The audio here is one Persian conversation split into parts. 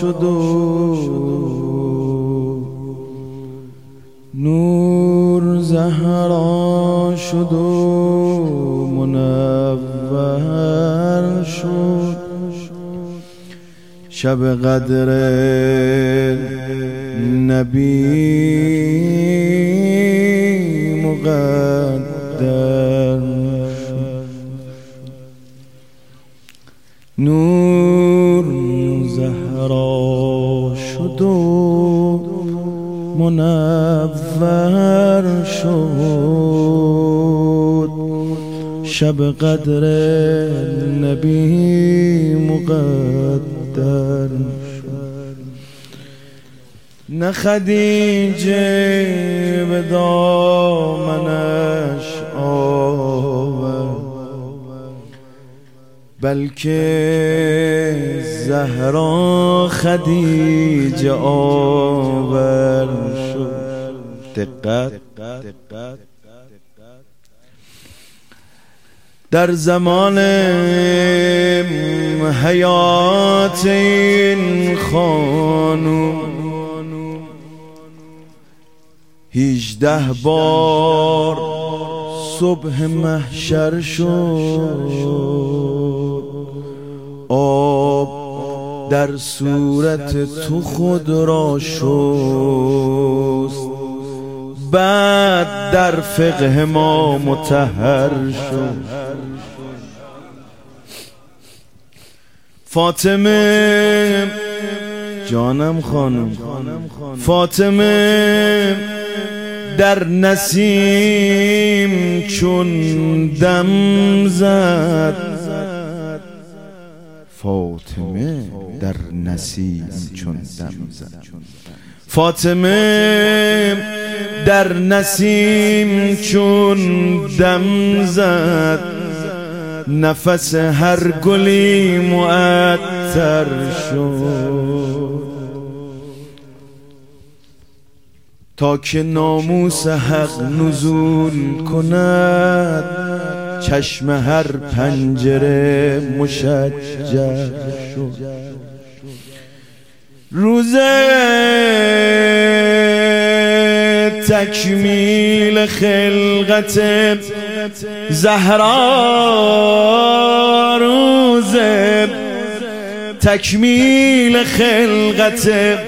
شد و نور زهرا شد و منور شد. شب قدر نبی مقدر شد. نور زهرا شد و منور شد. شب قدر نبی مقدر شد. نه خدیجه به دامنش آورد بلکه زهرا خدیجه آور شد. دقت در زمان حیات این خانوم 18 بار صبح محشر شد. آب در صورت تو خود را شست، بعد در فقه ما مطهر شد. فاطمه جانم خانم، فاطمه در نسیم چون دم زد. فاطمه در نسیم چون دم زد. فاطمه در نسیم چون دم زد. نفس هر گلی معطر شد. تا که ناموس حق نزول کند چشم هر پنجره مشجر شد. روز تکمیل خلقت زهرا، روز تکمیل خلقت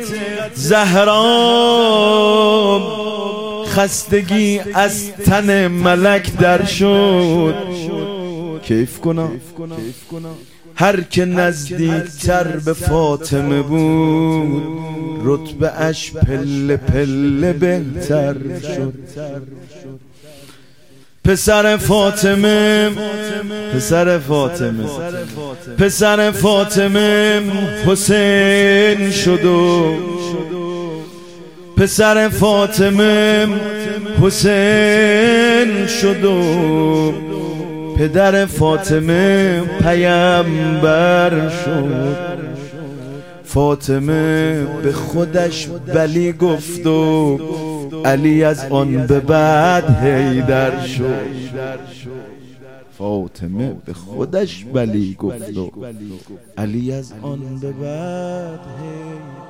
زهرا، خستگی از تن ملک در شد. کیف کنا هر که نزدیکتر به فاطمه بود رتبه اش پله پله بهتر شد. پسر فاطمه پسر فاطمه حسین شد و پسر فاطمه حسین شد و پدر فاطمه پیامبر شد. فاطمه به خودش بلی گفت و علی از آن به بعد حیدر شد. فاطمه به خودش بلی گفت و علی از آن به بعد حیدر